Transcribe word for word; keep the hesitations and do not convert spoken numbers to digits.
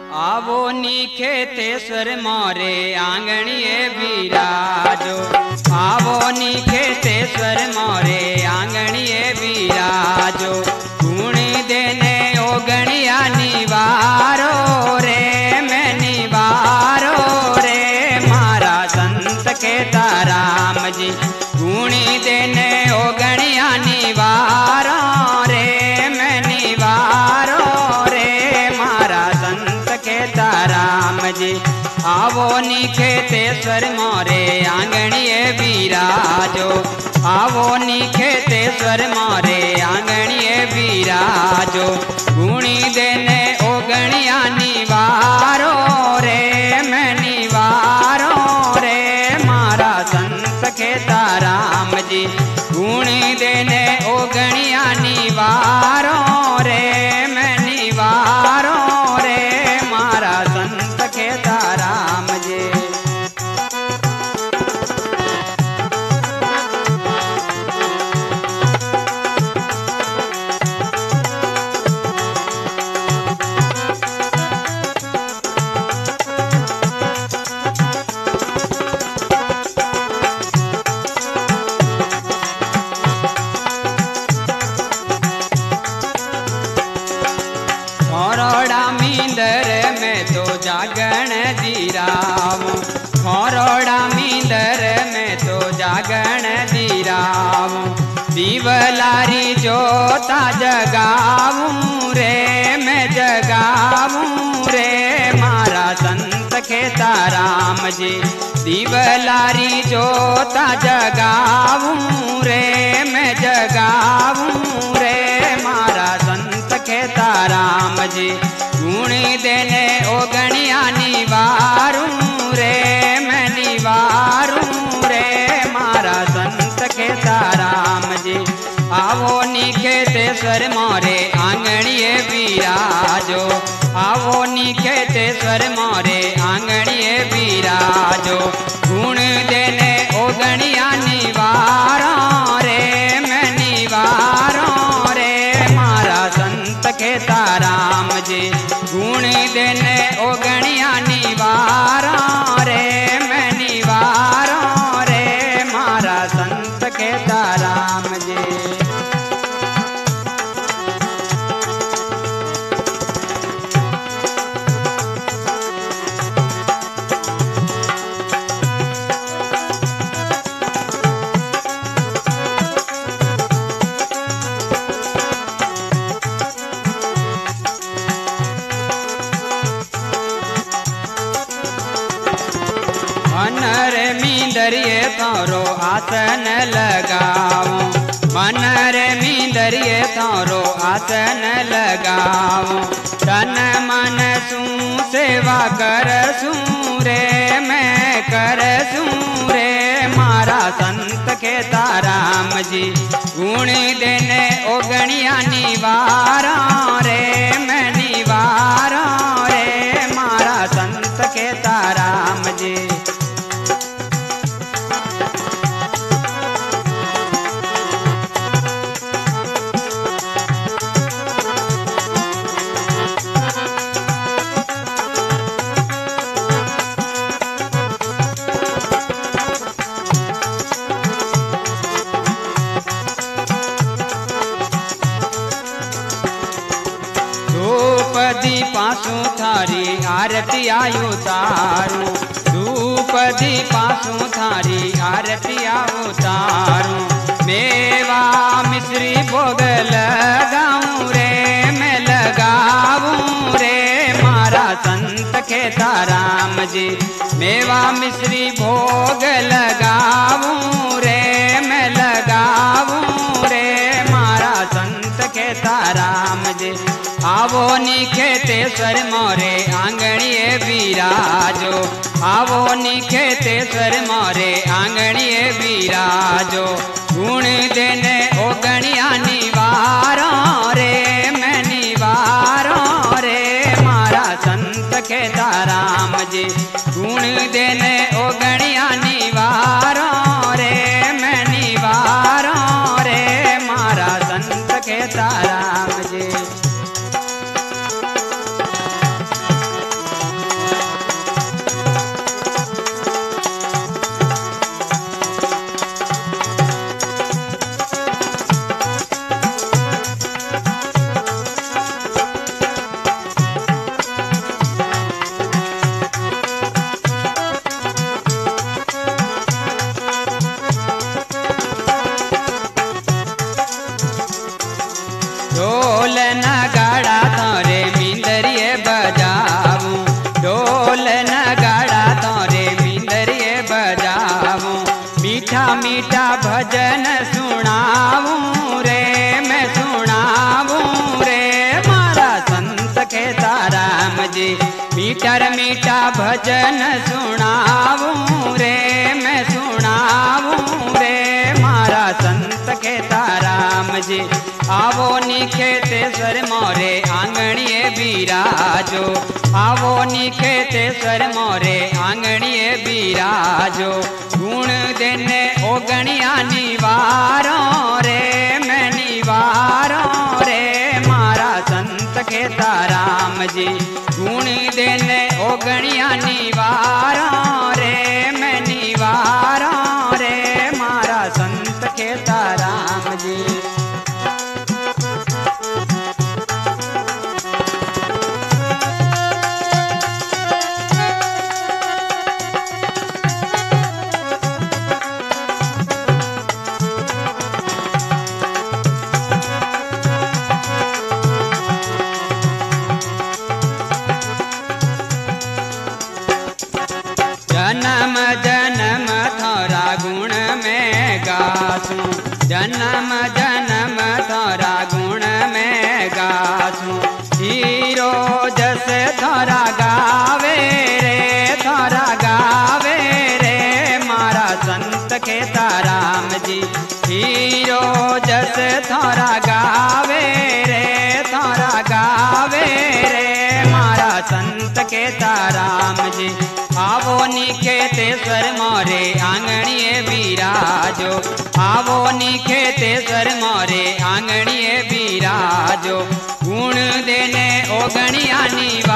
आवो निखेतेश्वर मोरे आंगणिए बिराजो। आवो निखेतेश्वर मोरे आंगणिए बिराजो। गुणी देने ओगणिया निवारो रे मैं निवारो रे मारा संत कहता राम जी। गुणी देने ओगणिया निवारो रे मैं निवारो रे मारा संत कहता राम जी। आवो निखेतेश्वर मोरे आंगणिए बिराजो। आवो निखेतेश्वर मोरे आंगणिए बिराजो। गुणी देने ओगणिया निवारो रे मैं निवारो रे मारा संत कहता राम जी। गुणी देने ओगणिया निवारो रे मैं निवारो रे मारा संत कहता राम जी। खोरोड़ा मींदर में तो जागण दीरावो। खोरोड़ा मींदर में तो जागण दीरावो। दीवलारी जोता जगाऊं रे मैं जगाऊं रे मारा संत कहता राम जी। दीवलारी जोता जगाऊं रे मैं जगाऊं रे मारा संत कहता राम जी। गुणी देने ओगणिया निवारूं रे मैं निवारूं रे मारा संत कहता राम जी। आवो निखेतेश्वर मोरे आंगणिए बिराजो। आवो निखेतेश्वर मोरे आंगणिए बिराजो। गुण देने ओगणिया निवारो रे मैं निवारो रे मारा संत कहता राम जी। गुण देने ओगणिया निवारो रे मैं निवारो रे मारा संत कहता राम जी। मनर मींदरिए तोरो आसन लगाओ। मनर मींदरिए तोरो आसन लगाओ। तन मन सू सेवा कर सू रे मैं कर सू रे मारा संत कहता राम जी। गुण देने ओगणिया निवारो रे मैं निवारो रे मारा संत कहता राम जी। धूप दीपासु थारी आरती आयु तारू। धूप दीपासु थारी आरती आयु तारू। मेवा मिश्री भोग लगाऊं रे मैं लगाऊं रे मारा संत कहता राम जी। मेवा मिश्री भोग लगाऊं रे मैं लगाऊं रे मारा संत कहता राम जी। आवो निखेतेश्वर मोरे आंगणिए बिराजो। आवो निखेतेश्वर मोरे आंगणिए बिराजो। गुण देने ओगणिया निवारो रे मैं निवारो रे मारा संत कहता राम जी। गुण देने ओगणिया निवारो रे मैं निवारो रे मारा संत कहता राम जी। राम जी। मीठर मीठा भजन सुनाऊं रे मैं सुनाऊं रे मारा संत कहता राम जी। आवो निखेतेश्वर मोरे आंगणिए बिराजो, आवो निखेतेश्वर मोरे आंगणिए बिराजो। गुण देने ओगणिया निवारो रे मैं निवारो रे मारा संत कहता राम जी। गुण देने ओगणिया निवारो रे मैं निवारो रे मारा संत कहता राम जी। जन्म जन्म थोरा गुण में गासूं, जन्म जन्म थोरा गुण में गासूं। हीरो जस थोरा गावे रे थोरा गावे रे मारा संत कहता राम जी। हीरो जस थोरा गावे रे थोरा गावे रे मारा संत कहता राम जी। आवो निखेतेश्वर मोरे आंगणिए बिराजो, आवो निखेतेश्वर मोरे आंगणिए बिराजो। गुण देने ओगणिया निवारो